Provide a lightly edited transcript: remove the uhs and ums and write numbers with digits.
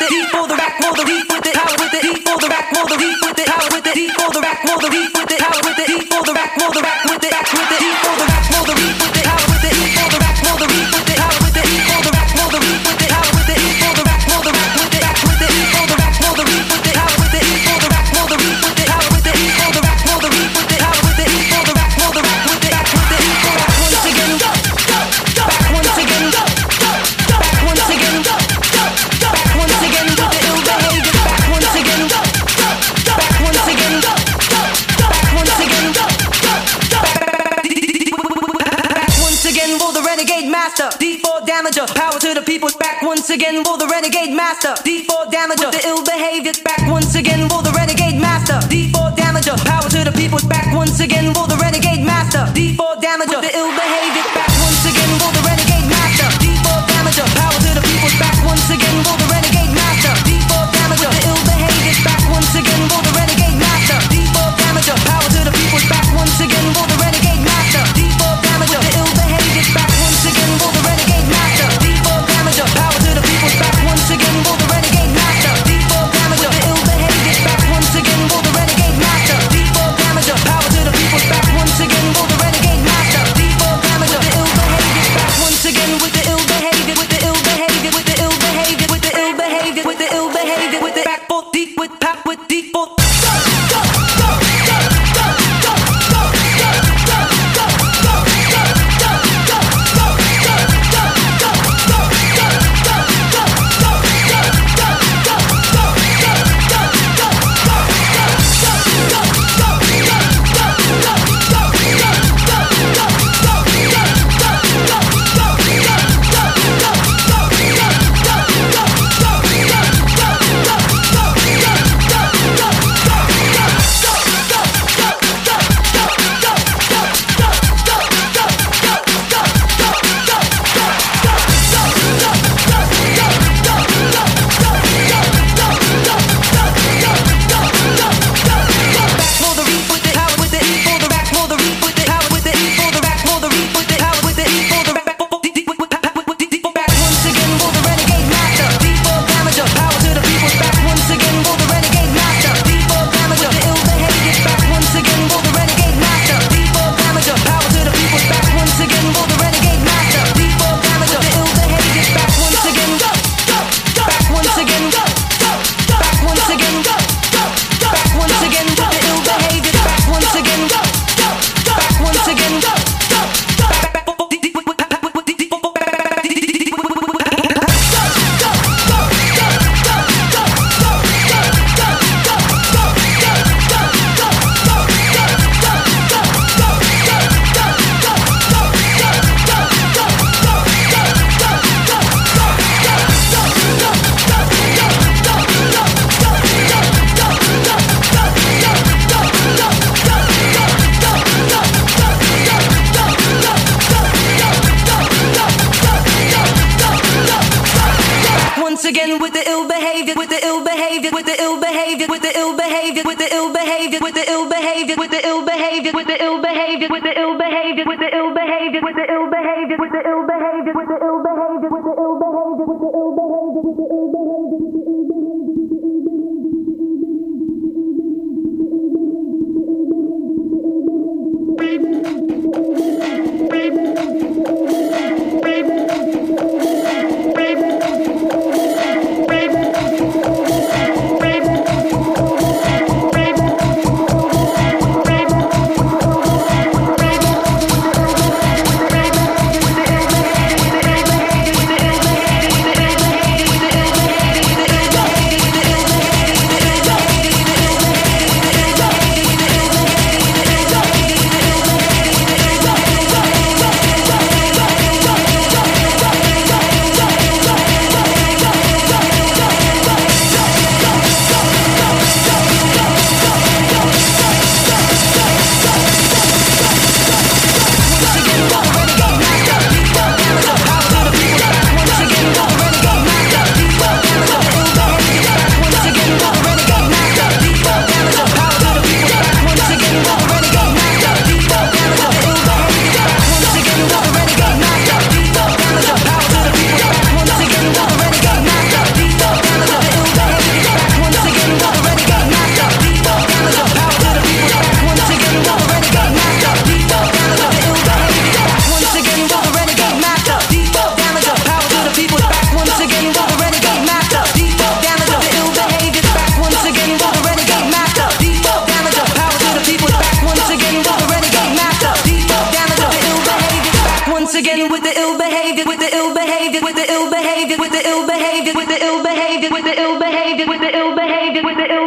once again for the renegade master. D4 damager, the ill behavior. Back once again for the renegade master. D4 damager, power to the people. Back once again for the renegade master. D4 damager, the ill behavior. Back once again for the renegade master. D4 damager, power to the people. Back once again for the renegade master. D4 damager, the ill behavior. Back once again for the renegade master. D4 damager, power to the people. Back once again for the renegade master. D4 damager, the ill behavior. Back once again for the renegade master. D4 damager, power to the people. Back once again for the renegade master. D4 damager, the ill behavior. Back once again for the renegade master. D4 damager, power to the people. Back once again for the renegade master. D4 damager, the ill behavior. Back once again with the ill behavior, with the ill behavior, with the ill behavior, with the ill behavior, with the ill behavior, with the back for deep with pop with deep for. Again with the ill behavior, with the ill behavior, with the ill behavior, with the ill behavior, with the ill behavior, with the ill behavior, with the ill behavior, with the ill behavior, with the ill behavior, with the ill behavior, with the ill behavior, with the ill behavior, with the ill behavior, with the ill behavior, with the ill behavior, with the ill behavior, with the ill behavior, with the ill behavior, with the ill